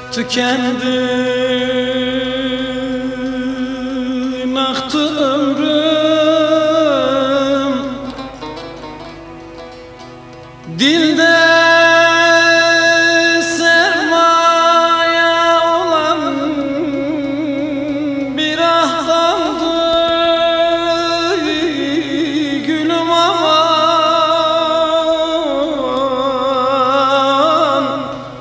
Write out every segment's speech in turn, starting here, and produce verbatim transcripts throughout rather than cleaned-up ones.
Tükendi, aktı ömrüm. Dilde sermaye olan bir ah kaldı gülüm aman.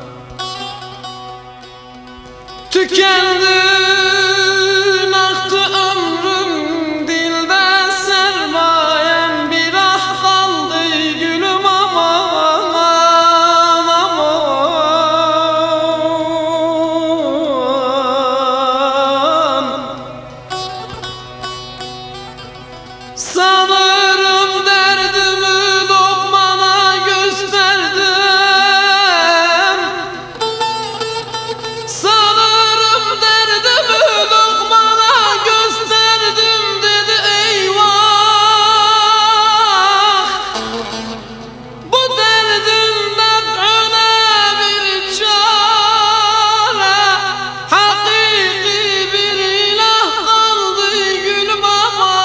Tükendi, aktı ömrüm, dilde sermayem bir ah kaldı gülüm aman aman. Sanırım derdimi lokmana gösterdim. Sanırım derdimi lokmana gösterdim, dedi eyvah. Bu derdin nef'üne bir çare, hakiki bir ilah kaldı gülüm aman.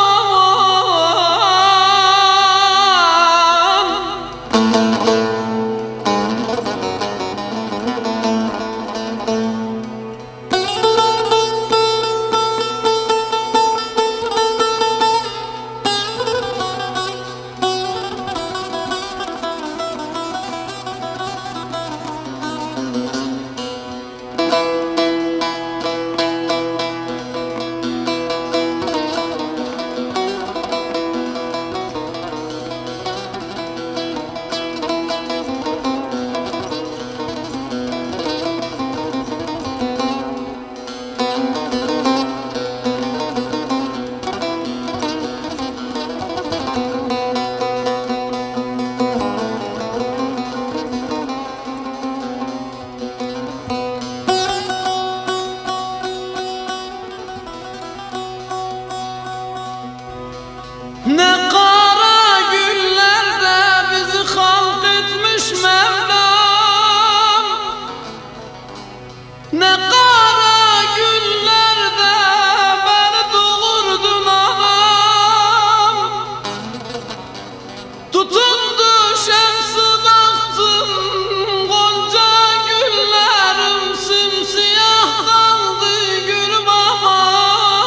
Ne kara günlerde bizi halk etmiş Mevlam. Ne kara günlerde beni doğurdun anam. Tutundu şemsi baktım, gonca güllerim simsiyah kaldı gülüm aman.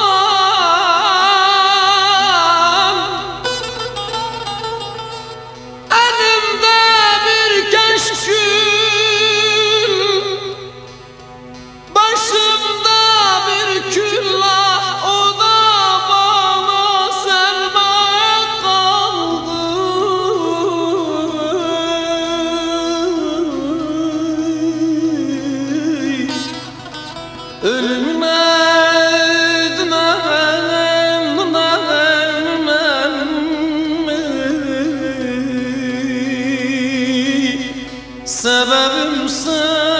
Elimde bir keşkül, başımda bir küllah, o da bana sermaye kaldı. Ölümüne sebebimsin.